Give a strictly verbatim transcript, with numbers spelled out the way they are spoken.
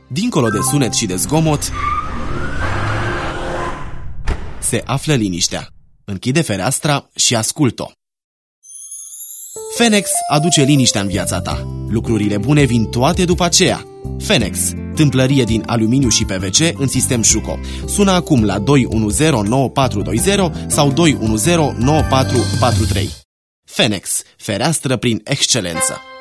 Dincolo de sunet și de zgomot, se află liniștea. Închide fereastra și ascult-o. Fenex aduce liniștea în viața ta. Lucrurile bune vin toate după aceea. Fenex, tâmplărie din aluminiu și P V C în sistem Schuco. Sună acum la doi unu zero nouă patru doi zero sau doi unu zero nouă patru patru trei. Fenex, fereastră prin excelență.